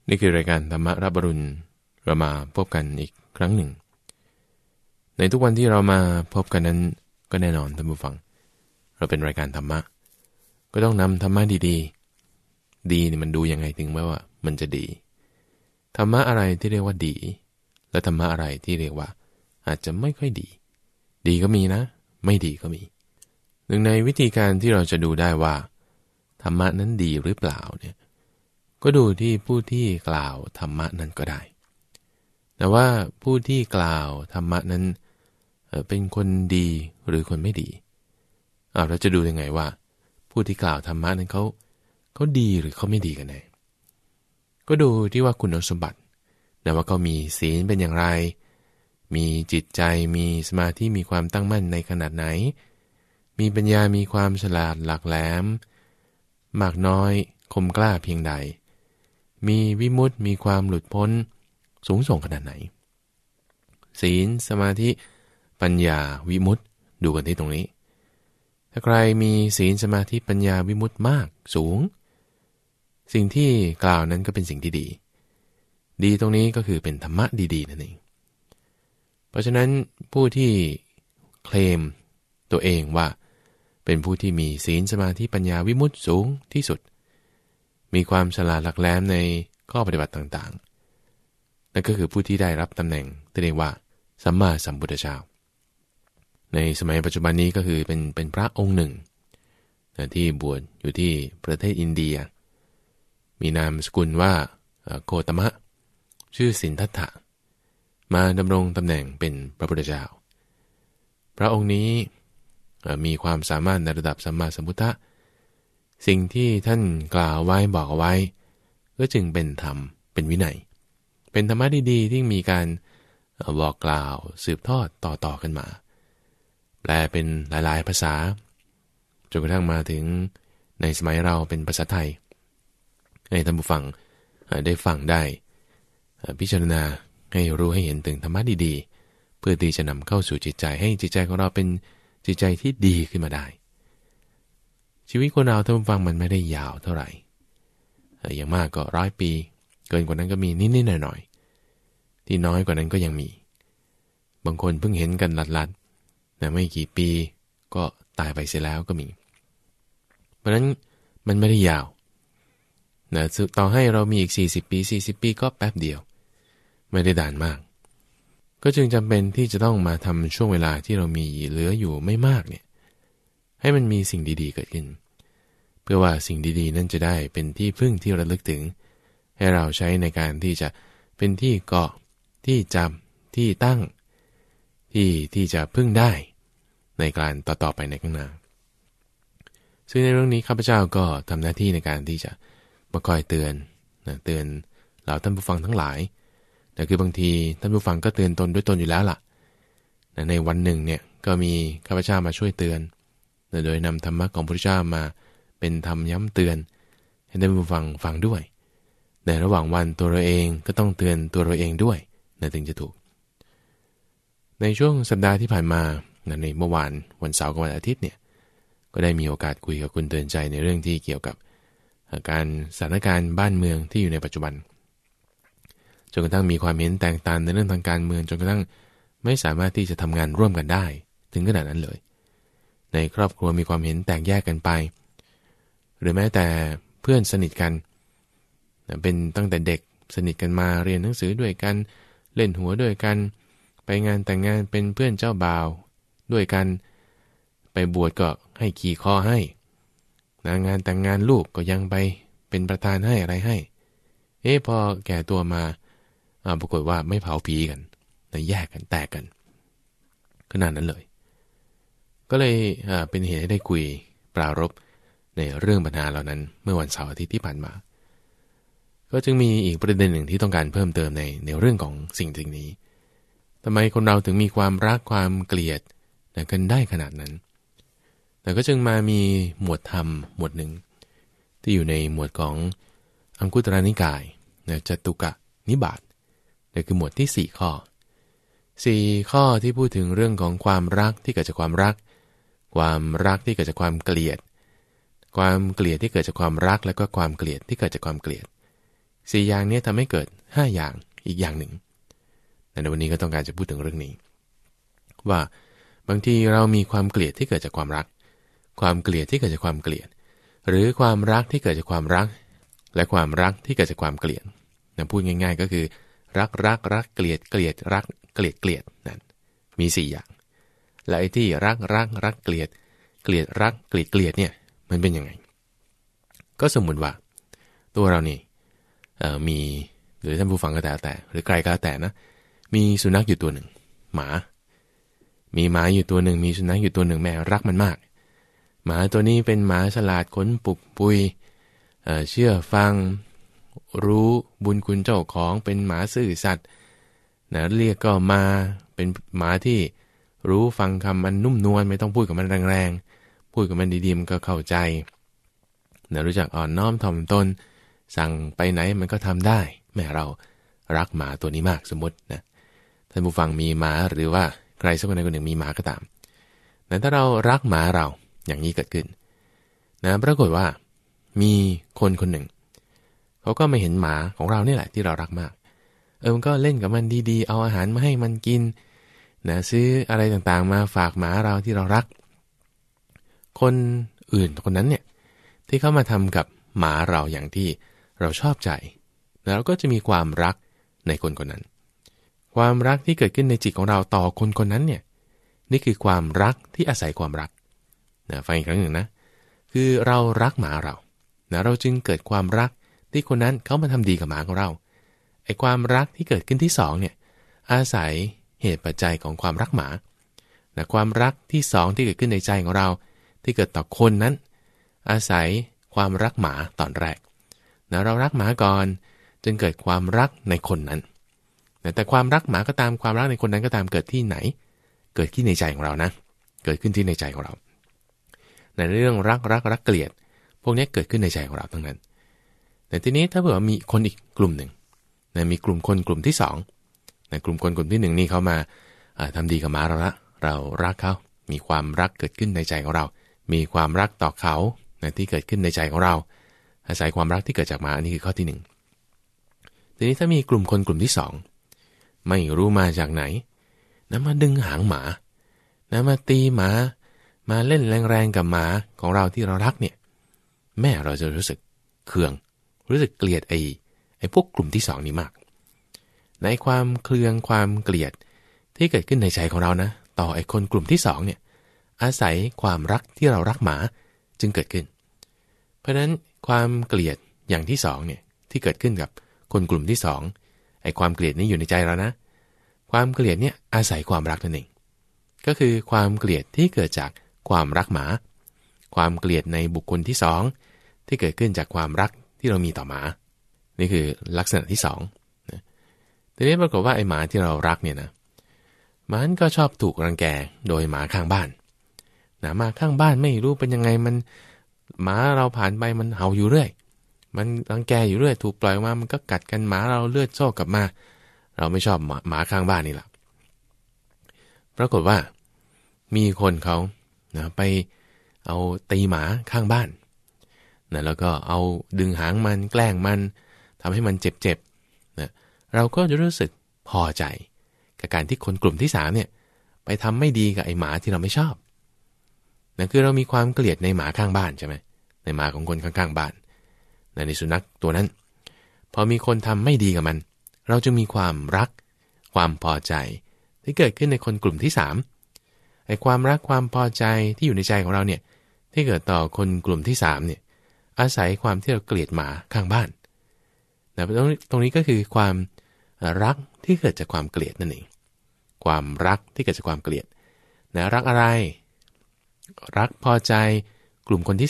นี่คือรายการธรรมรับอรุณเรามาพบกันอีกครั้งหนึ่งในทุกวันที่เรามาพบกันนั้นก็แน่นอนท่านผู้ฟังเราเป็นรายการธรรมะก็ต้องนำธรรมะดีๆดีนี่มันดูยังไงถึงว่ามันจะดีธรรมะอะไรที่เรียกว่าดีและธรรมะอะไรที่เรียกว่าอาจจะไม่ค่อยดีดีก็มีนะไม่ดีก็มีหนึ่งในวิธีการที่เราจะดูได้ว่าธรรมะนั้นดีหรือเปล่าเนี่ยก็ดูที่ผู้ที่กล่าวธรรมะนั้นก็ได้แต่ว่าผู้ที่กล่าวธรรมะนั้นเป็นคนดีหรือคนไม่ดีเราจะดูยังไงว่าผู้ที่กล่าวธรรมะนั้นเขาดีหรือเขาไม่ดีกันแน่ก็ดูที่ว่าคุณสมบัตินะว่าเขามีศีลเป็นอย่างไรมีจิตใจมีสมาธิมีความตั้งมั่นในขนาดไหนมีปัญญามีความฉลาดหลักแหลมมากน้อยคมกล้าเพียงใดมีวิมุตติมีความหลุดพ้นสูงส่งขนาดไหนศีลสมาธิปัญญาวิมุตติดูกันที่ตรงนี้ถ้าใครมีศีลสมาธิปัญญาวิมุตติมากสูงสิ่งที่กล่าวนั้นก็เป็นสิ่งที่ดีดีตรงนี้ก็คือเป็นธรรมะดีๆนั่นเองเพราะฉะนั้นผู้ที่เคลมตัวเองว่าเป็นผู้ที่มีศีลสมาธิปัญญาวิมุตติสูงที่สุดมีความฉลาดหลักแหลมในข้อปฏิบัติต่างๆนั่นก็คือผู้ที่ได้รับตำแหน่งที่เรียกว่าสัมมาสัมพุทธเจ้าในสมัยปัจจุบันนี้ก็คือเป็นพระองค์หนึ่งที่บวชอยู่ที่ประเทศอินเดียมีนามสกุลว่าโคตมะชื่อสินทัตถะมาดำรงตำแหน่งเป็นพระพุทธเจ้าพระองค์นี้มีความสามารถในระดับสัมมาสัมพุทธะสิ่งที่ท่านกล่าวไว้บอกเอาไว้ก็จึงเป็นธรรมเป็นวินัยเป็นธรรมะดีๆที่มีการบอกกล่าวสืบทอดต่อกันมาแปลเป็นหลายๆภาษาจนกระทั่งมาถึงในสมัยเราเป็นภาษาไทยให้ท่านผู้ฟังได้ฟังได้พิจารณาให้รู้ให้เห็นถึงธรรมะดีๆเพื่อที่จะนำเข้าสู่จิตใจให้จิตใจของเราเป็นจิตใจที่ดีขึ้นมาได้ชีวิตคนเราท่านผู้ฟังมันไม่ได้ยาวเท่าไหร่อย่างมากก็100 ปีเกินกว่านั้นก็มีนิดๆหน่อยๆที่น้อยกว่านั้นก็ยังมีบางคนเพิ่งเห็นกันลัดๆนะไม่กี่ปีก็ตายไปเสียแล้วก็มีเพราะฉะนั้นมันไม่ได้ยาวนะต่อให้เรามีอีก40 ปี40 ปีก็แป๊บเดียวไม่ได้ด่านมากก็จึงจำเป็นที่จะต้องมาทำช่วงเวลาที่เรามีเหลืออยู่ไม่มากเนี่ยให้มันมีสิ่งดีๆเกิดขึ้นเพื่อว่าสิ่งดีๆนั้นจะได้เป็นที่พึ่งที่ระลึกถึงให้เราใช้ในการที่จะเป็นที่เกาะที่จำที่ตั้งที่จะพึ่งได้ในการต่อไปในข้างหน้าซึ่งในเรื่องนี้ข้าพเจ้าก็ทำหน้าที่ในการที่จะมาคอยเตือนเตือนเหล่าท่านผู้ฟังทั้งหลายแต่คือบางทีท่านผู้ฟังก็เตือนตนด้วยตนอยู่แล้วล่ะในวันหนึ่งเนี่ยก็มีข้าพเจ้ามาช่วยเตือนโดยนำธรรมะของพระพุทธเจ้ามาเป็นธรรมย้ำเตือนให้ท่านผู้ฟังด้วยในระหว่างวันตัวเราเองก็ต้องเตือนตัวเราเองด้วยถึงจะถูกในช่วงสัปดาห์ที่ผ่านมาในเมื่อวานวันเสาร์กับวันอาทิตย์เนี่ยก็ได้มีโอกาสคุยกับคุณเตือนใจในเรื่องที่เกี่ยวกับการสถานการณ์บ้านเมืองที่อยู่ในปัจจุบันจนกระทั่งมีความเห็นแตกต่างในเรื่องทางการเมืองจนกระทั่งไม่สามารถที่จะทำงานร่วมกันได้ถึงขนาดนั้นเลยในครอบครัวมีความเห็นแตกแยกกันไปหรือแม้แต่เพื่อนสนิทกันเป็นตั้งแต่เด็กสนิทกันมาเรียนหนังสือด้วยกันเล่นหัวด้วยกันไปงานแต่งงานเป็นเพื่อนเจ้าบ่าวด้วยกันไปบวชก็ให้ขี่คอให้งานแต่งงานลูกก็ยังไปเป็นประธานให้อะไรให้พอแก่ตัวมาปรากฏว่าไม่เผาผีกันแยกกันแตกกันขนาดนั้นเลยก็เลยเป็นเหตุให้ได้คุยปรารภในเรื่องปัญหาเหล่านั้นเมื่อวันเสาร์อาทิตย์ที่ผ่านมาก็จึงมีอีกประเด็นหนึ่งที่ต้องการเพิ่มเติมในเรื่องของสิ่งนี้ทำไมคนเราถึงมีความรักความเกลียดกันได้ขนาดนั้นแต่ก็จึงมามีหมวดธรรมหมวดหนึ่งที่อยู่ในหมวดของอังคุตรนิกายจตุกนิบาตนั่นคือหมวดที่4 ข้อ4 ข้อที่พูดถึงเรื่องของความรักที่เกิดจากความรักความรักที่เกิดจากความเกลียดความเกลียดที่เกิดจากความรักและก็ความเกลียดที่เกิดจากความเกลียด 4อย่างนี้ทำให้เกิด5อย่างอีกอย่างหนึ่งในวันนี้ก็ต้องการจะพูดถึงเรื่องนี้ว่าบางทีเรามีความเกลียดที่เกิดจากความรักความเกลียดที่เกิดจากความเกลียดหรือความรักที่เกิดจากความรักและความรักที่เกิดจากความเกลียดพูดง่ายๆก็คือรักเกลียดรักเกลียดนั่นมี4อย่างและไอ้ที่รักเกลียดรักเกลียดเนี่ยมันเป็นยังไงก็สมมุติว่าตัวเรานี่มีหรือท่านผู้ฟังก็แต่หรือใครก็แต่นะมีสุนัขอยู่ตัวหนึ่งหมาอยู่ตัวหนึ่งมีสุนัขอยู่ตัวหนึ่งแม่รักมันมากหมาตัวนี้เป็นหมาฉลาดขนปุกปุยเชื่อฟังรู้บุญคุณเจ้าของเป็นหมาซื่อสัตย์นะเรียกก็มาเป็นหมาที่รู้ฟังคำมันนุ่มนวลไม่ต้องพูดกับมันแรงๆพูดกับมันดีๆมันก็เข้าใจนะรู้จักอ่อนน้อมถ่อมตนสั่งไปไหนมันก็ทำได้แม่เรารักหมาตัวนี้มากสมมตินะท่านผู้ฟังมีหมาหรือว่าใครสักคนใดคนหนึ่งมีหมาก็ตามแต่ถ้าเรารักหมาเราอย่างนี้เกิดขึ้นนะปรากฏว่ามีคนคนหนึ่งเขาก็มาเห็นหมาของเรานี่แหละที่เรารักมากมันก็เล่นกับมันดีๆเอาอาหารมาให้มันกินนะซื้ออะไรต่างๆมาฝากหมาเราที่เรารักคนอื่นคนนั้นเนี่ยที่เขามาทำกับหมาเราอย่างที่เราชอบใจแล้วเราก็จะมีความรักในคนคนนั้นความรักที่เกิดขึ้นในจิตของเราต่อคนคนนั้นเนี่ยนี่คือความรักที่อาศัยความรักนะฟังอีกครั้งหนึ่งนะคือเรารักหมาเรานะเราจึงเกิดความรักที่คนนั้นเขามาทำดีกับหมาของเราไอ้ความรักที่เกิดขึ้นที่2เนี่ยอาศัยเหตุปัจจัยของความรักหมานะความรักที่2ที่เกิดขึ้นในใจของเราที่เกิดต่อคนนั้นอาศัยความรักหมาตอนแรกนะเรารักหมาก่อนจึงเกิดความรักในคนนั้นแต่ความรักหมาก็ตามความรักในคนนั้นก็ตามเกิดที่ไหนเกิดขึ้นในใจของเรานะเกิดขึ้นที่ในใจของเราในเรื่องรักเกลียดพวกนี้เกิดขึ้นในใจของเราทั้งนั้นแต่ทีนี้ถ้าเผื่อมีคนอีกกลุ่มหนึ่งนะมีกลุ่มคนกลุ่มที่2นะกลุ่มคนกลุ่มที่1นี่เขามาทำดีกับหมาเราละเรารักเขามีความรักเกิดขึ้นในใจของเรามีความรักต่อเขานะที่เกิดขึ้นในใจของเราอาศัยความรักที่เกิดจากหมาอันนี้คือข้อที่1ทีนี้ถ้ามีกลุ่มคนกลุ่มที่2ไม่รู้มาจากไหนนะมาดึงหางหมานะมาตีหมามาเล่นแรงๆกับหมาของเราที่เรารักเนี่ยแม่เราจะรู้สึกเคืองรู้สึกเกลียดไอ้พวกกลุ่มที่2นี้มากในความเคืองความเกลียดที่เกิดขึ้นในใจของเรานะต่อไอ้คนกลุ่มที่2เนี่ยอาศัยความรักที่เรารักหมาจึงเกิดขึ้นเพราะฉะนั้นความเกลียดอย่างที่2เนี่ยที่เกิดขึ้นกับคนกลุ่มที่2ไอ้ความเกลียดนี้อยู่ในใจเรานะความเกลียดเนี่ยอาศัยความรักนั่นเองก็คือความเกลียดที่เกิดจากความรักหมาความเกลียดในบุคคลที่2ที่เกิดขึ้นจากความรักที่เรามีต่อหมานี่คือลักษณะที่2นะทีนี้ปรากฏว่าไอ้หมาที่เรารักเนี่ยนะมันก็ชอบถูกรังแกโดยหมาข้างบ้านนะมาข้างบ้านไม่รู้เป็นยังไงมันหมาเราผ่านไปมันเห่าอยู่เรื่อยมันรังแกอยู่เรื่อยถูกปล่อยออกมามันก็กัดกันหมาเราเลือดโชกกลับมาเราไม่ชอบหมาข้างบ้านนี่แหละปรากฏว่ามีคนเขานะไปเอาตีหมาข้างบ้านนะแล้วก็เอาดึงหางมันแกล้งมันทำให้มันเจ็บๆนะเราก็จะรู้สึกพอใจกับการที่คนกลุ่มที่3เนี่ยไปทำไม่ดีกับไอ้หมาที่เราไม่ชอบนะคือเรามีความเกลียดในหมาข้างบ้านใช่ไหมในหมาของคนข้างๆบ้านในสุนัขตัวนั้นพอมีคนทำไม่ดีกับมันเราจะมีความรักความพอใจที่เกิดขึ้นในคนกลุ่มที่3ไอ้ความรักความพอใจที่อยู่ในใจของเราเนี่ยที่เกิดต่อคนกลุ่มที่3เนี่ยอาศัยความที่เราเกลียดหมาข้างบ้านนะตรงนี้ก็คือความรักที่เกิดจากความเกลียดนั่นเองความรักที่เกิดจากความเกลียดนะรักอะไรรักพอใจกลุ่มคนที่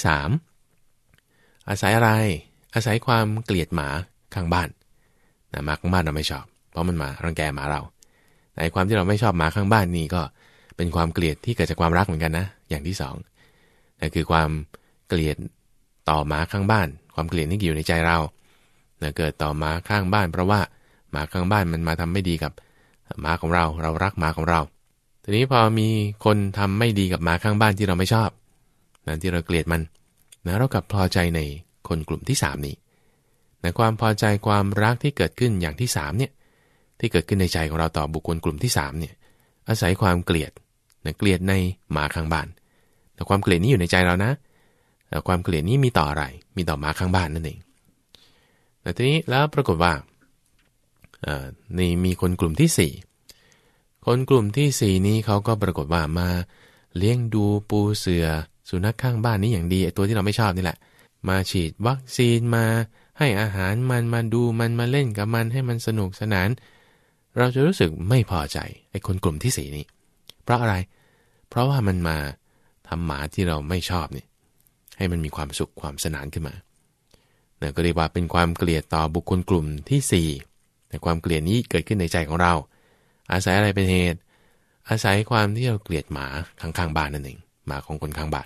3อาศัยอะไรอาศัยความเกลียดหมาข้างบ้านนะหมาข้างบ้านเราไม่ชอบเพราะมันมารังแกหมาเราในความที่เราไม่ชอบหมาข้างบ้านนี่ก็เป็นความเกลียดที่เกิดจากความรักเหมือนกันนะอย่างที่2นั่นคือความเกลียดต่อหมาข้างบ้านความเกลียดที่อยู่ในใจเรานะเกิดต่อหมาข้างบ้านเพราะว่าหมาข้างบ้านมันมาทำไม่ดีกับหมาของเราเรารักหมาของเราทีนี้พอมีคนทำไม่ดีกับหมาข้างบ้านที่เราไม่ชอบนะที่เราเกลียดมันนะเรากลับพอใจในคนกลุ่มที่3นี้แต่ความพอใจความรักที่เกิดขึ้นอย่างที่3เนี่ยที่เกิดขึ้นในใจของเราต่อบุคคลกลุ่มที่3เนี่ยอาศัยความเกลียดเกลียดในหมาข้างบ้านแต่ความเกลียดนี้อยู่ในใจเรานะแต่ความเกลียดนี้มีต่ออะไรมีต่อหมาข้างบ้านนั่นเองแต่ทีนี้แล้วปรากฏว่านี่มีคนกลุ่มที่4คนกลุ่มที่4นี้เขาก็ปรากฏว่ามาเลี้ยงดูปูเสือสุนัขข้างบ้านนี้อย่างดีไอ้ตัวที่เราไม่ชอบนี่แหละมาฉีดวัคซีนมาให้อาหารมันมาดูมันมาเล่นกับมันให้มันสนุกสนานเราจะรู้สึกไม่พอใจไอ้คนกลุ่มที่4นี้เพราะอะไรเพราะว่ามันมาทำหมาที่เราไม่ชอบนี่ให้มันมีความสุขความสนานขึ้นมาเนี่ยก็เรียกว่าเป็นความเกลียดต่อบุคคลกลุ่มที่4แต่ความเกลียดนี้เกิดขึ้นในใจของเราอาศัยอะไรเป็นเหตุอาศัยความที่เราเกลียดหมาข้างๆบ้านนั่นเองหมาของคนข้างบ้าน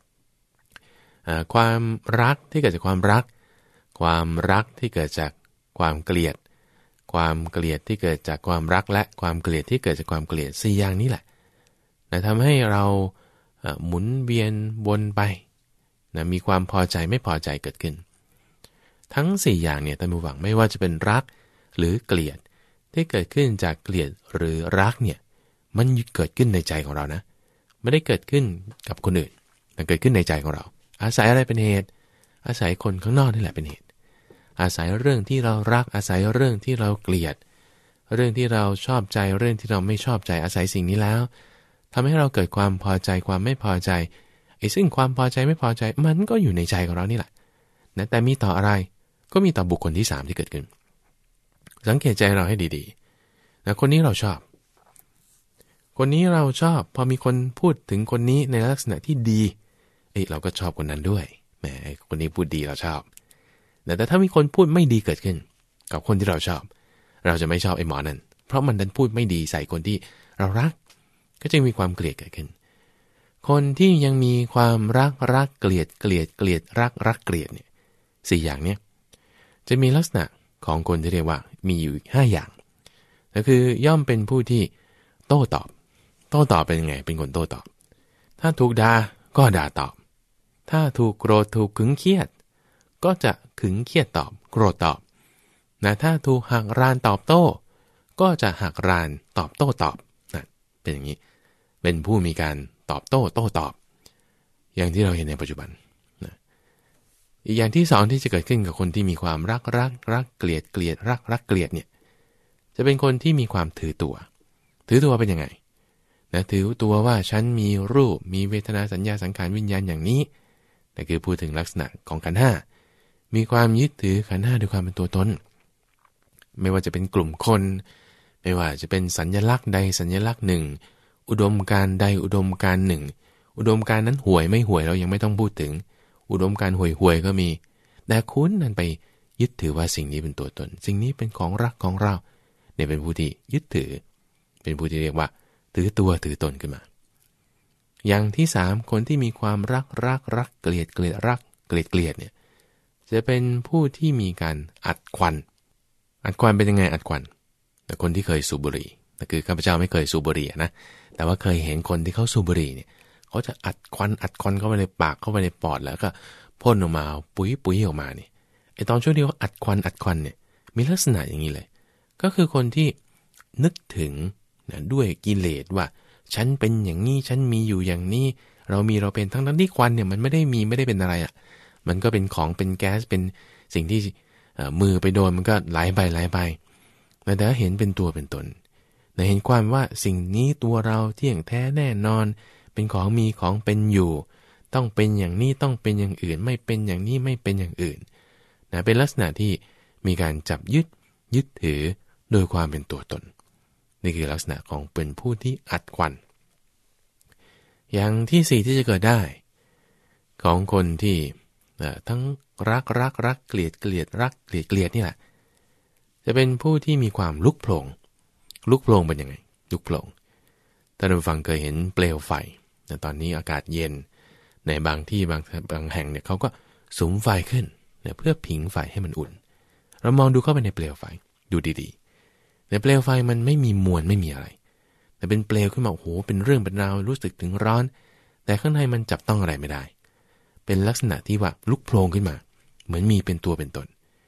ความรักที่เกิดจากความรักความรักที่เกิดจากความเกลียดความเกลียดที่เกิดจากความรักและความเกลียดที่เกิดจากความเกลียด4อย่างนี้แหละนะทำให้เราหมุนเวียนวนไปนะมีความพอใจไม่พอใจเกิดขึ้นทั้ง4อย่างเนี่ยท่านผู้ฟังไม่ว่าจะเป็นรักหรือเกลียดที่เกิดขึ้นจากเกลียดหรือรักเนี่ยมันเกิดขึ้นในใจของเรานะไม่ได้เกิดขึ้นกับคนอื่นแต่เกิดขึ้นในใจของเราอาศัยอะไรเป็นเหตุอาศัยคนข้างนอกนี่แหละเป็นเหตุอาศัยเรื่องที่เรารักอาศัยเรื่องที่เราเกลียดเรื่องที่เราชอบใจเรื่องที่เราไม่ชอบใจอาศัยสิ่งนี้แล้วทำให้เราเกิดความพอใจความไม่พอใจไอ้ซึ่งความพอใจไม่พอใจมันก็อยู่ในใจของเรานี่แหละนะแต่มีต่ออะไรก็มีต่อบุคคลที่3ที่เกิดขึ้นสังเกตใจเราให้ดีๆนะคนนี้เราชอบคนนี้เราชอบพอมีคนพูดถึงคนนี้ในลักษณะที่ดีเราก็ชอบคนนั้นด้วยแหมคนนี้พูดดีเราชอบแต่ถ้ามีคนพูดไม่ดีเกิดขึ้นกับคนที่เราชอบเราจะไม่ชอบไอ้หมอนั่นเพราะมันดันพูดไม่ดีใส่คนที่เรารักก็จะมีความเกลียดเกิดขึ้นคนที่ยังมีความรักเกลียดเกลียดเกลียดรักเกลียดเนี่ย4อย่างเนี้ยจะมีลักษณะของคนที่เรียกว่ามีอยู่5อย่างก็คือย่อมเป็นผู้ที่โต้ตอบเป็นยังไงเป็นคนโต้ตอบถ้าถูกด่าก็ด่าตอบถ้าถูกโกรธถูกขึงเครียดก็จะขึงเครียดตอบโกรธตอบนะถ้าถูกหักรานตอบโต้ก็จะหักรานตอบโต้ตอบนะเป็นอย่างนี้เป็นผู้มีการตอบโต้ตอบอย่างที่เราเห็นในปัจจุบันนะอีกอย่างที่2ที่จะเกิดขึ้นกับคนที่มีความรักเกลียดรักเกลียดเนี่ยจะเป็นคนที่มีความถือตัวเป็นยังไงนะถือตัวว่าฉันมีรูปมีเวทนาสัญญาสังขารวิญญาณอย่างนี้นั่นคือพูดถึงลักษณะของขันธ์5มีความยึดถือขันธ์5ด้วยความเป็นตัวตนไม่ว่าจะเป็นกลุ่มคนไม่ว่าจะเป็นสัญลักษณ์ใดสัญลักษณ์หนึ่งอุดมการณ์ใดอุดมการณ์หนึ่งอุดมการณ์นั้นห่วยไม่ห่วยเรายังไม่ต้องพูดถึงอุดมการณ์ห่วยก็มีแต่คุณนั่นไปยึดถือว่าสิ่งนี้เป็นตัวตนสิ่งนี้เป็นของรักของเราเนี่ยเป็นผู้ที่ยึดถือเป็นผู้ที่เรียกว่าถือตัวถือตนขึ้นมาอย่างที่3คนที่มีความรักเกลียดรักเกลียดเนี่ยจะเป็นผู้ที่มีการอัดควันเป็นยังไงอัดควันแต่คนที่เคยสูบบุหรี่แต่คือข้าพเจ้าไม่เคยสูบบุหรี่นะแต่ว่าเคยเห็นคนที่เขาสูบบุหรี่เนี่ยเขาจะอัดควันเข้าไปในปากเข้าไปในปอดแล้วก็พ่นออกมาปุ๋ยออกมานี่ไอตอนช่วงที่เขาอัดควันเนี่ยมีลักษณะอย่างนี้เลยก็คือคนที่นึกถึงนะด้วยกิเลสว่าฉันเป็นอย่างนี้ฉันมีอยู่อย่างนี้เราเป็นทั้งที่ควันเนี่ยมันไม่ได้เป็นอะไรอ่ะมันก็เป็นของเป็นแก๊สเป็นสิ่งที่มือไปโดนมันก็ไหลไปแต่เห็นเป็นตัวเป็นตนเห็นความว่าสิ่งนี้ตัวเราเที่ยงแท้แน่นอนเป็นของมีของเป็นอยู่ต้องเป็นอย่างนี้ต้องเป็นอย่างอื่นไม่เป็นอย่างนี้ไม่เป็นอย่างอื่นนะเป็นลักษณะที่มีการจับยึดถือโดยความเป็นตัวตนนี่คือลักษณะของเป็นผู้ที่อัดควันอย่างที่4ที่จะเกิดได้ของคนที่ทั้งรักเกลียดรักเกลียดนี่แหละจะเป็นผู้ที่มีความลุกโผล่เป็นยังไงลุกโผล่ท่านผู้ฟังเคยเห็นเปลวไฟแต่ตอนนี้อากาศเย็นในบางที่บางแห่งเนี่ยเขาก็สุมไฟขึ้นเพื่อผิงไฟให้มันอุ่นเรามองดูเข้าไปในเปลวไฟดูดีๆในเปลวไฟมันไม่มีมวลไม่มีอะไรแต่เป็นเปลวขึ้นมาโอ้โหเป็นเรื่องเป็นราวรู้สึกถึงร้อนแต่ข้างในมันจับต้องอะไรไม่ได้เป็นลักษณะที่ว่าลุกโผล่ขึ้นมาเหมือนมีเป็นตัวเป็นตน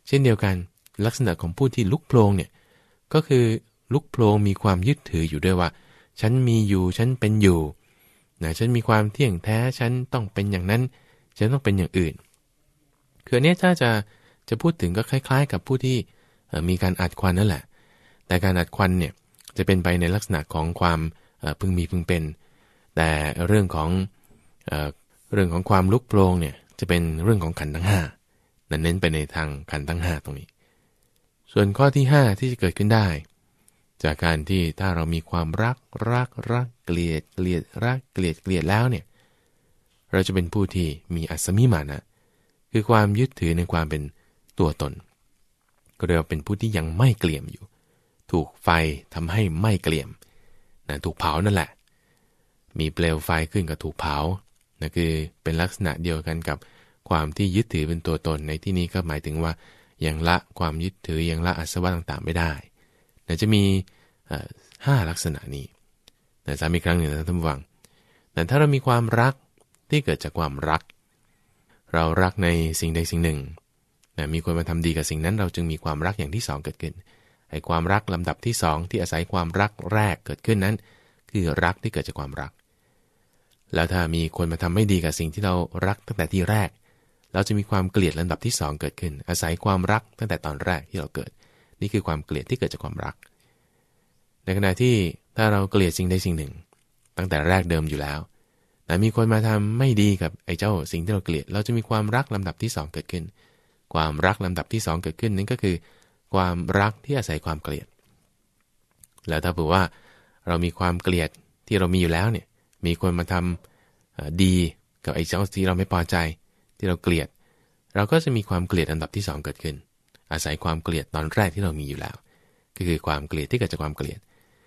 เช่นเดียวกันลักษณะของผู้ที่ลุกโผล่เนี่ยก็คือลุกโผล่มีความยึดถืออยู่ด้วยว่าฉันมีอยู่ฉันเป็นอยู่นะฉันมีความเที่ยงแท้ฉันต้องเป็นอย่างนั้นฉันต้องเป็นอย่างอื่นคืออันนี้ถ้าจะพูดถึงก็คล้ายๆกับผู้ที่มีการอัดควันนั่นแหละแต่การอัดควันเนี่ยจะเป็นไปในลักษณะของความพึงมีพึงเป็นแต่เรื่องของความลุกโผล่เนี่ยจะเป็นเรื่องของขันธ์ทั้ง5เน้นไปในทางขันธ์ทั้ง5ตรงนี้ส่วนข้อที่5ที่จะเกิดขึ้นได้จากการที่ถ้าเรามีความรักเกลียดรักเกลียดแล้วเนี่ยเราจะเป็นผู้ที่มีอัสมิมานะคือความยึดถือในความเป็นตัวตนก็เรียกว่าเป็นผู้ที่ยังไม่เกลี่ยมอยู่ถูกไฟทำให้ไม่เกลี่ยมนะถูกเผานั่นแหละมีเปลวไฟขึ้นก็ถูกเผานะคือเป็นลักษณะเดียวกันกับความที่ยึดถือเป็นตัวตนในที่นี้ก็หมายถึงว่ายังละความยึดถือยังละอาสวะต่างๆไม่ได้นะจะมี5ลักษณะนี้แต่ซ้ำอีกครั้งหนึ่งนะท่านผู้ฟังแต่ถ้าเรามีความรักที่เกิดจากความรักเรารักในสิ่งใดสิ่งหนึ่งนะมีคนมาทำดีกับสิ่งนั้นเราจึงมีความรักอย่างที่2เกิดขึ้นไอ้ความรักลำดับที่2ที่อาศัยความรักแรกเกิดขึ้นนั้นคือรักที่เกิดจากความรักแล้วถ้ามีคนมาทำไม่ดีกับสิ่งที่เรารักตั้งแต่ที่แรกเราจะมีความเกลียดลำดับที่2เกิดขึ้นอาศัยความรักตั้งแต่ตอนแรกที่เราเกิดนี่คือความเกลียดที่เกิดจากความรักในขณะที่ถ้าเราเกลียดสิ่งใดสิ่งหนึ่งตั้งแต่แรกเดิมอยู่แล้วแต่มีคนมาทำไม่ดีกับไอ้เจ้าสิ่งที่เราเกลียดเราจะมีความรักลำดับที่2เกิดขึ้นความรักลำดับที่2เกิดขึ้นนั่นก็คือความรักที่อาศัยความเกลียดแล้วถ้าเผื่อว่าเรามีความเกลียดที่เรามีอยู่แล้วเนี่ยมีคนมาทำดีกับไอ้เจ้าที่เราไม่พอใจที่เราเกลียดเราก็จะมีความเกลียดอันดับที่2เกิดขึ้นอาศัยความเกลียดตอนแรกที่เรามีอยู่แล้วก็คือความเกลียดที่เกิดจากความเกลียด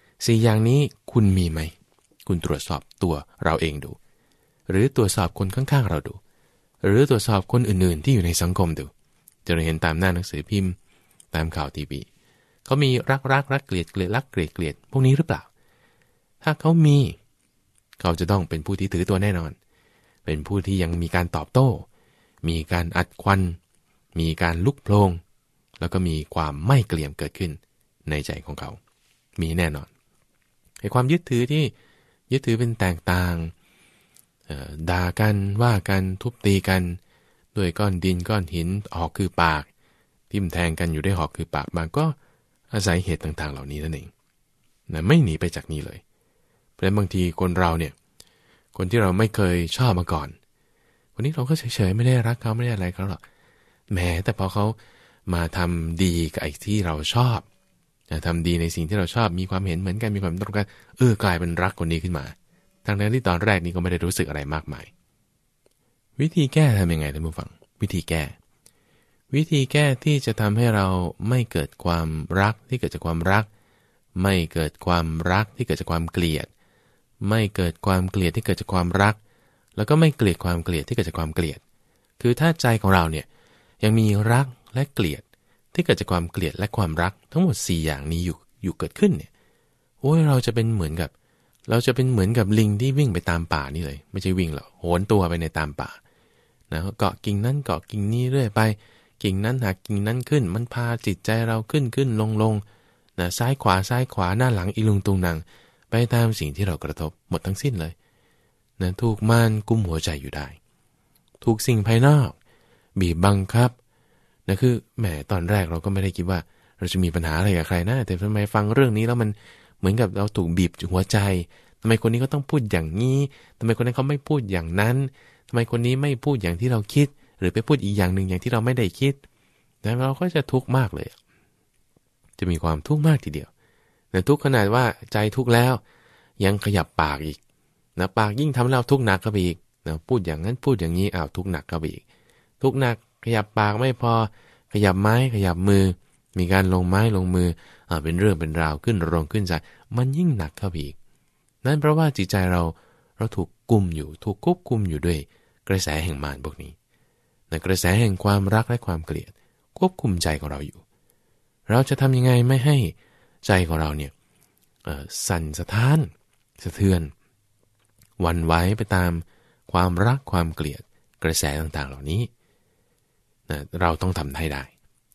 4อย่างนี้คุณมีไหมคุณตรวจสอบตัวเราเองดูหรือตรวจสอบคนข้างๆเราดูหรือตรวจสอบคนอื่นๆที่อยู่ในสังคมดูจะเห็นตามหน้าหนังสือพิมพ์ตามข่าวทีวีเขามีรักเกลียดรักเกลียดพวกนี้หรือเปล่าถ้าเขามีเขาจะต้องเป็นผู้ที่ถือตัวแน่นอนเป็นผู้ที่ยังมีการตอบโต้มีการอัดควันมีการลุกโผล่แล้วก็มีความไม่เกลี่ยมเกิดขึ้นในใจของเขามีแน่นอนไอ้ความยึดถือที่ยึดถือเป็นแตกต่างด่ากันว่ากันทุบตีกันด้วยก้อนดินก้อนหินหอกคือปากทิ่มแทงกันอยู่ด้วยหอกคือปากบางก็อาศัยเหตุต่างๆเหล่านี้นั่นเองนะไม่หนีไปจากนี้เลยเพราะฉะนั้นบางทีคนเราเนี่ยคนที่เราไม่เคยชอบมาก่อนคนนี้เราก็เฉยๆไม่ได้รักเขาไม่ได้อะไรเขาหรอกแม้แต่พอเขามาทำดีกับไอ้ที่เราชอบทำดีในสิ่งที่เราชอบมีความเห็นเหมือนกันมีความตรงกันกลายเป็นรักคนนี้ขึ้นมาทั้งนั้นที่ตอนแรกนี้ก็ไม่ได้รู้สึกอะไรมากมายวิธีแก้ทำยังไงท่านผู้ฟังวิธีแก้ที่จะทำให้เราไม่เกิดความรักที่เกิดจากความรักไม่เกิดความรักที่เกิดจากความเกลียดไม่เกิดความเกลียดที่เกิดจากความรักแล้วก็ไม่เกลียดความเกลียดที่เกิดจากความเกลียดคือถ้าใจของเราเนี่ยยังมีรักและเกลียดที่เกิดจากความเกลียดและความรักทั้งหมด4อย่างนี้อยู่เกิดขึ้นเนี่ยเราจะเป็นเหมือนกับลิงที่วิ่งไปตามป่านี่เลยไม่ใช่วิ่งหรอกโหนตัวไปในตามป่านะเกาะกิ่งนั้นเกาะกิ่งนี้เรื่อยไปกิ่งนั้นหักกิ่งนั้นขึ้นมันพาจิตใจเราขึ้นลงนะซ้ายขวาหน้าหลังอีลุงตุงนางไปตามสิ่งที่เรากระทบหมดทั้งสิ้นเลยนะถูกมารกุมหัวใจอยู่ได้ถูกสิ่งภายนอกบีบบังคับนะคือแหมตอนแรกเราก็ไม่ได้คิดว่าเราจะมีปัญหาอะไรกับใครนะแต่ทำไมฟังเรื่องนี้แล้วมันเหมือนกับเราถูกบีบหัวใจทำไมคนนี้ก็ต้องพูดอย่างนี้ทำไมคนนั้นเขาไม่พูดอย่างนั้นทำไมคนนี้ไม่พูดอย่างที่เราคิดหรือไปพูดอีกอย่างหนึ่งอย่างที่เราไม่ได้คิดแต่เราก็จะทุกข์มากเลยจะมีความทุกข์มากทีเดียวแต่ทุกข์ขนาดว่าใจทุกข์แล้วยังขยับปากอีกนะปากยิ่งทำให้เราทุกข์หนักเข้าไปอีกนะพูดอย่างนั้นพูดอย่างนี้ทุกข์หนักเข้าไปอีกทุกข์หนักขยับปากไม่พอขยับไม้ขยับมือมีการลงไม้ลงมือเป็นเรื่องเป็นราวขึ้นโรงขึ้นใจมันยิ่งหนักเข้าไปอีกนั่นเพราะว่าจิตใจเราถูกกุมอยู่ถูกควบคุมอยู่ด้วยกระแสแห่งมารพวกนี้ในกระแสแห่งความรักและความเกลียดควบคุมใจของเราอยู่เราจะทำยังไงไม่ให้ใจของเราเนี่ยสั่นสะท้านสะเทือนหวั่นไหวไปตามความรักความเกลียดกระแสต่างๆเหล่านี้นะเราต้องทำให้ได้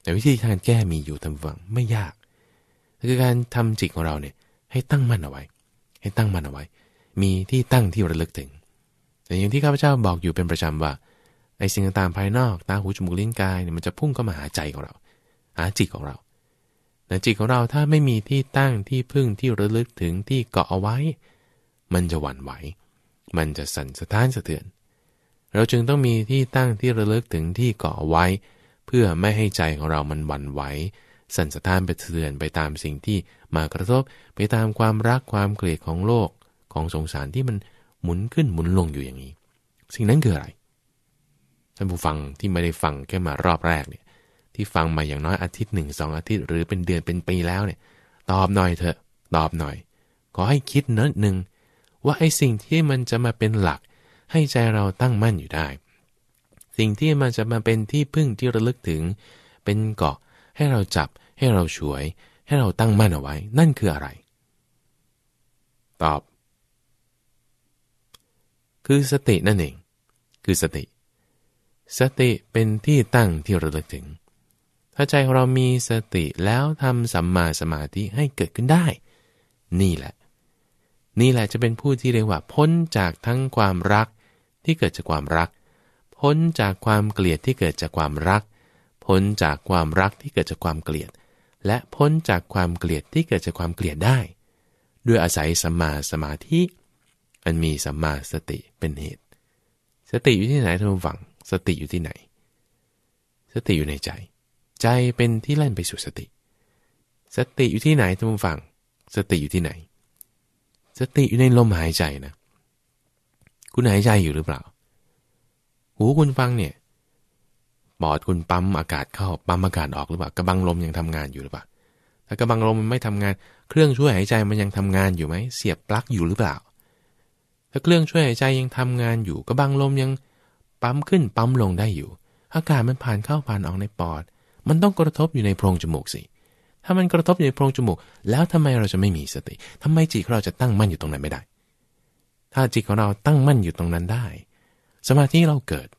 แต่วิธีการแก้มีอยู่ทำฟังไม่ยากคือการทำจิตของเราเนี่ยให้ตั้งมั่นเอาไว้ให้ตั้งมั่นเอาไว้มีที่ตั้งที่ระลึกถึงแต่อย่างที่ข้าพเจ้าบอกอยู่เป็นประจำว่าไอ้สิ่งต่างๆภายนอกตาหูจมูกลิ้นกายเนี่ยมันจะพุ่งเข้ามาหาใจของเราหาจิตของเราแต่จิตของเราถ้าไม่มีที่ตั้งที่พึ่งที่ระลึกถึงที่เกาะเอาไว้มันจะหวั่นไหวมันจะสั่นสะท้านสะเทือนเราจึงต้องมีที่ตั้งที่ระลึกถึงที่เกาะเอาไว้เพื่อไม่ให้ใจของเรามันหวั่นไหวสั่นสะท้านไปสะเทือนไปตามสิ่งที่มากระทบไปตามความรักความเกลียดของโลกของสงสารที่มันหมุนขึ้นหมุนลงอยู่อย่างนี้สิ่งนั้นคืออะไรท่านผู้ฟังที่ไม่ได้ฟังแค่มารอบแรกเนี่ยที่ฟังมาอย่างน้อยอาทิตย์1-2 อาทิตย์หรือเป็นเดือนเป็นปีแล้วเนี่ยตอบหน่อยเถอะตอบหน่อยขอให้คิดนิดนึงว่าไอ้สิ่งที่มันจะมาเป็นหลักให้ใจเราตั้งมั่นอยู่ได้สิ่งที่มันจะมาเป็นที่พึ่งที่ระลึกถึงเป็นเกาะให้เราจับให้เราฉวยให้เราตั้งมั่นเอาไว้นั่นคืออะไรตอบคือสตินั่นเองคือสติเป็นที่ตั้งที่ระลึกถึงถ้าใจของเรามีสติแล้วทำสัมมาสมาธิให้เกิดขึ้นได้นี่แหละจะเป็นผู้ที่เรียกว่าพ้นจากทั้งความรักที่เกิดจากความรักพ้นจากความเกลียดที่เกิดจากความรักพ้นจากความรักที่เกิดจากความเกลียดและพ้นจากความเกลียดที่เกิดจากความเกลียดได้ด้วยอาศัยสัมมาสมาธิอันมีสัมมาสติเป็นเหตุสติอยู่ที่ไหนท่านผู้ฟังสติอยู่ที่ไหนสติอยู่ในใจใจเป็นที่แล่นไปสู่สติสติอยู่ที่ไหนท่านผู้ฟังสติอยู่ที่ไหนสติอยู่ในลมหายใจนะคุณหายใจอยู่หรือเปล่าหูคุณฟังเนี่ยปอดคุณปั๊มอากาศเข้าปั๊มอากาศออกหรือเปล่ากระบังลมยังทำงานอยู่หรือเปล่าถ้ากระบังลมมันไม่ทำงานเครื่องช่วยหายใจมันยังทำงานอยู่ไหมเสียบปลั๊กอยู่หรือเปล่าถ้าเครื่องช่วยหายใจยังทำงานอยู่กระบังลมยังปั๊มขึ้นปั๊มลงได้อยู่อากาศมันผ่านเข้าผ่านออกในปอดมันต้องกระทบอยู่ในโพรงจมูกสิถ้ามันกระทบอยู่ในโพรงจมูกแล้วทำไมเราจะไม่มีสติทำไมจิตของเราจะตั้งมั่นอยู่ตรงนั้นไม่ได้ถ้าจิตของเราตั้งมั่นอยู่ตรงนั้นได้สมาธิเราเกิด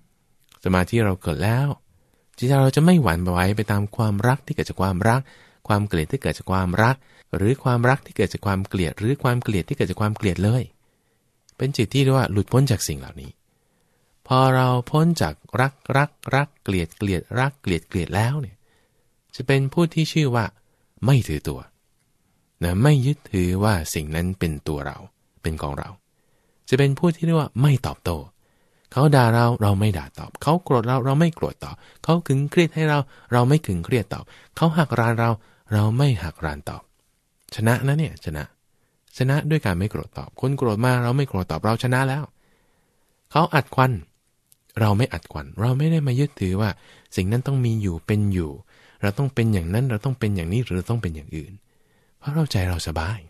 แล้วจิตเราจะไม่หวั่นไหวไปตามความรักที่เกิดจากความรักความเกลียดที่เกิดจากความรักหรือความรักที่เกิดจากความเกลียดหรือความเกลียดที่เกิดจากความเกลียดเลยเป็นจิตที่เรียกว่าหลุดพ้นจากสิ่งเหล่านี้พอเราพ้นจากรักเกลียดรักเกลียดแล้วเนี่ยจะเป็นผู้ที่ชื่อว่าไม่ถือตัวนะไม่ยึดถือว่าสิ่งนั้นเป็นตัวเราเป็นของเราจะเป็นผู้ที่เรียกว่าไม่ตอบโต้เขาด่าเราไม่ด่าตอบเขาโกรธเราไม่โกรธตอบเขาขึงเครียดให้เราไม่ขึงเครียดตอบเขาหักรานเราไม่หักรานตอบชนะนะเนี่ยชนะด้วยการไม่โกรธตอบคนโกรธมาเราไม่โกรธตอบเราชนะแล้วเขาอัดควันเราไม่อัดควันเราไม่ได้มายึดถือว่าสิ่งนั้นต้องมีอยู่เป็นอยู่เราต้องเป็นอย่างนั้นเราต้องเป็นอย่างนี้หรือเราต้องเป็นอย่างอื่นเพราะใจเราสบาย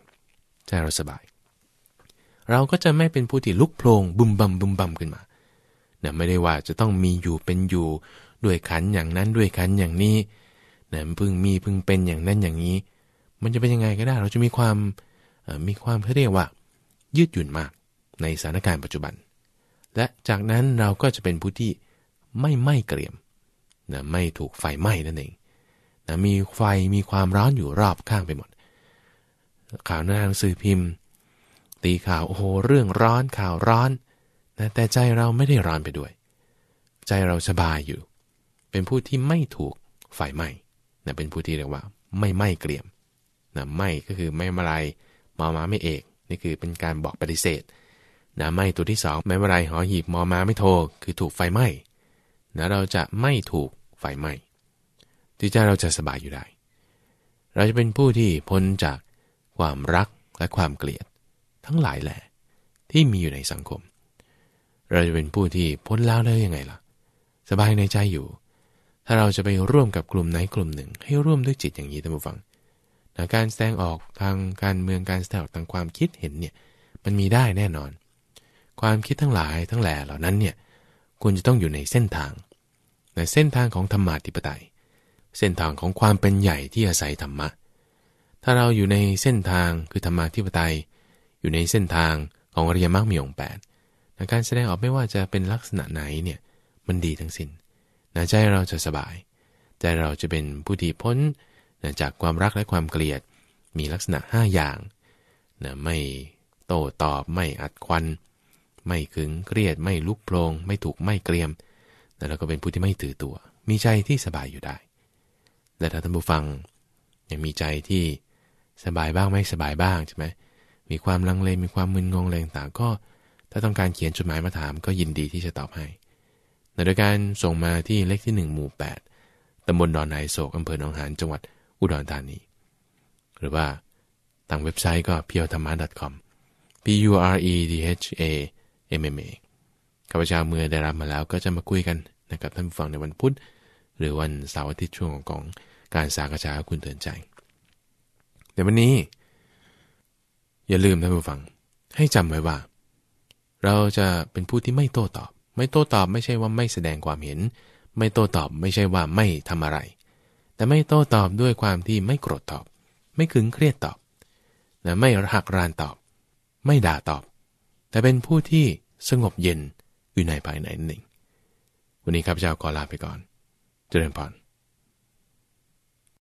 เราก็จะไม่เป็นผู้ที่ลุกโผล่บุมบัมขึ้นมาเนี่ยไม่ได้ว่าจะต้องมีอยู่เป็นอยู่ด้วยขันอย่างนั้นด้วยขันอย่างนี้เนี่ยพึงเป็นอย่างนั้นอย่างนี้มันจะเป็นยังไงก็ได้เราจะมีความเขาเรียกว่ายืดหยุ่นมากในสถานการณ์ปัจจุบันและจากนั้นเราก็จะเป็นผู้ที่ไม่ไหม้เกรียมนะไม่ถูกไฟไหม้นั่นเองนะมีไฟมีความร้อนอยู่รอบข้างไปหมดข่าวหน้าหนังสือพิมพ์ตีข่าวโอ้โหเรื่องร้อนข่าวร้อนนะแต่ใจเราไม่ได้ร้อนไปด้วยใจเราสบายอยู่เป็นผู้ที่ไม่ถูกไฟไหม้นะเป็นผู้ที่เรียกว่าไม่ไหม้เกรียมนะไหม้ก็คือไม่มาลายมอม้าไม่เอกนี่คือเป็นการบอกปฏิเสธนะไหม้ตัวที่2ไม่มาลายหอหีบมอม้าไม่โทคือถูกไฟไหม้นะเราจะไม่ถูกไฟไหม้ที่ใจเราจะสบายอยู่ได้เราจะเป็นผู้ที่พ้นจากความรักและความเกลียดทั้งหลายแหละที่มีอยู่ในสังคมเราจะเป็นผู้ที่พ้นแล้วได้ยังไงล่ะสบายในใจอยู่ถ้าเราจะไปร่วมกับกลุ่มไหนกลุ่มหนึ่งให้ร่วมด้วยจิตอย่างนี้ท่านผู้ฟังการแสดงออกทางการเมืองการแสดงออกทางความคิดเห็นเนี่ยมันมีได้แน่นอนความคิดทั้งหลายทั้งแหล่เหล่านั้นเนี่ยควรจะต้องอยู่ในเส้นทางของธรรมาธิปไตยเส้นทางของความเป็นใหญ่ที่อาศัยธรรมะถ้าเราอยู่ในเส้นทางคือธรรมาธิปไตยอยู่ในเส้นทางของอริยมรรคมีองค์8การแสดงออกไม่ว่าจะเป็นลักษณะไหนเนี่ยมันดีทั้งสิ้นใจเราจะสบายใจเราจะเป็นผู้ที่พ้นจากความรักและความเกลียดมีลักษณะ5อย่างไม่โต้ตอบไม่อัดควันไม่ขึงเครียดไม่ลุกโพลงไม่ถูกไม่เกรียมแล้วก็เป็นผู้ที่ไม่ถือตัวมีใจที่สบายอยู่ได้แต่ถ้าท่านผู้ฟังยังมีใจที่สบายบ้างไม่สบายบ้างใช่ไหมมีความลังเลมีความมึนงงอะไรต่างๆก็ถ้าต้องการเขียนจดหมายมาถามก็ยินดีที่จะตอบให้โดยการส่งมาที่เลขที่1หมู่8ตำบลดอนนายโศกอำเภอหนองหานจังหวัดอุดรธานีหรือว่าทางเว็บไซต์ก็ purethamma.com puredhamma ข้าพเจ้าเมื่อได้รับมาแล้วก็จะมาคุยกันนะครับท่านผู้ฟังในวันพุธหรือวันเสาร์อาทิตย์ช่วงของการสากษาคุณเตือนใจแต่วันนี้อย่าลืมท่านผู้ฟังให้จำไว้ว่าเราจะเป็นผู้ที่ไม่โต้ตอบไม่โต้ตอบไม่ใช่ว่าไม่แสดงความเห็นไม่โต้ตอบไม่ใช่ว่าไม่ทำอะไรแต่ไม่โต้ตอบด้วยความที่ไม่โกรธตอบไม่ขึงเครียดตอบไม่หักรานตอบไม่ด่าตอบแต่เป็นผู้ที่สงบเย็นอยู่ในภายในนั่นเองวันนี้ข้าพเจ้าขอลาไปก่อนเจริญพร